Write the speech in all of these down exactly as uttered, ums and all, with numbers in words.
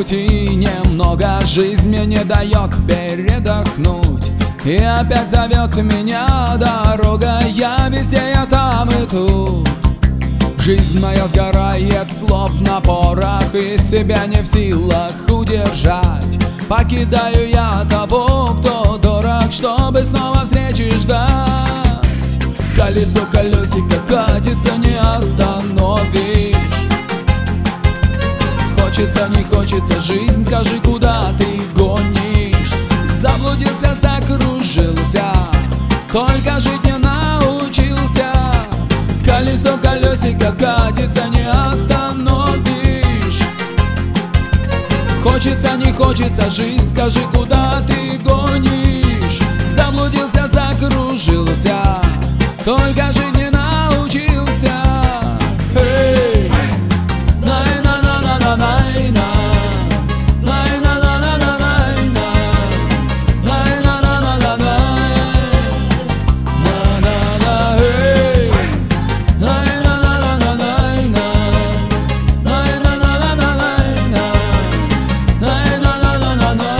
хоть и немного, жизнь мне не дает передохнуть. И опять зовет меня дорога, я везде, я там и тут. Жизнь моя сгорает, словно порох, и себя не в силах удержать. Покидаю я того, кто дорог, чтобы снова встречи ждать. Колесо колесико катится, не остановишь. Хочется, не хочется, жизнь, скажи, куда ты гонишь? Заблудился, закружился, только жить не научился. Колесо колесико катится, не остановишь. Хочется, не хочется, жизнь, скажи, куда ты гонишь? Заблудился, закружился, только жить не научился. Эй! Най-на-на-на-на-най-на, най-на-на-на-на-най-на, най-на-на-на-на-най, на-на-на, эй! Най-на-на-на-на-най-на, най-на-на-на-на-най-на, най-на-на-на-на-на.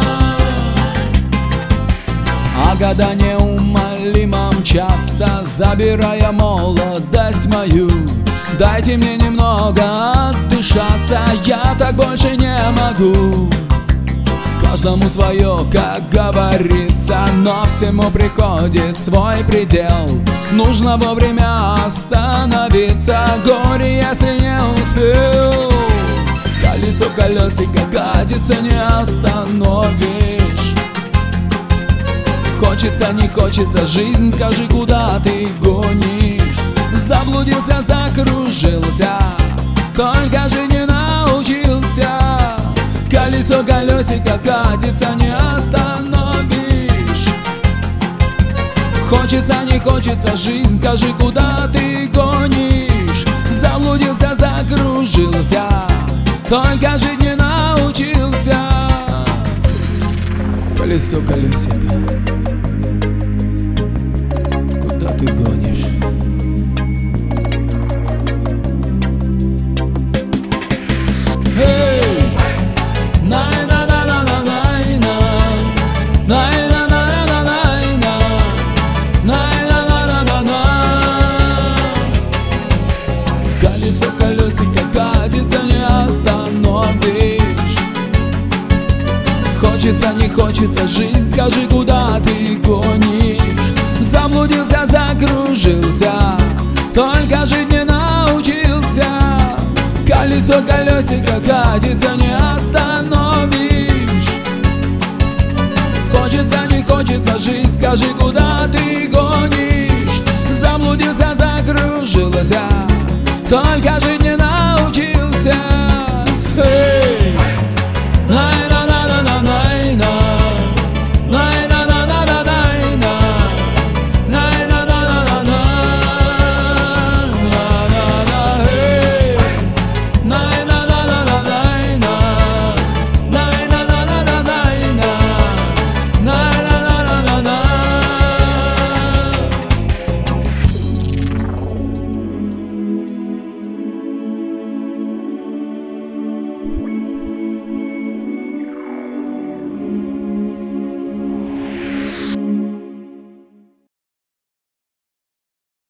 А года неумолимо мчатся, забирая молодость мою. Дайте мне немного отдышаться, я так больше не могу. Каждому свое, как говорится, но всему приходит свой предел. Нужно вовремя остановиться, горе, если не успел. Колесо колесико катится, не остановишь. Хочется, не хочется, жизнь, скажи, куда ты гонишь? Заблудился, закружился, только жить не научился. Колесо колесико катится, не остановишь. Хочется, не хочется, жизнь, скажи, куда ты гонишь? Заблудился, закружился, только жить не научился. Колесо колесико, куда ты гонишь? Колесо колесико катится, не остановишь. Хочется, не хочется, жизнь, скажи, куда ты гонишь? Заблудился, закружился, только жить не научился. Колесо колесико катится, не остановишь. Хочется, не хочется, жизнь, скажи, куда ты гонишь? Заблудился, закружился, только жить не надо.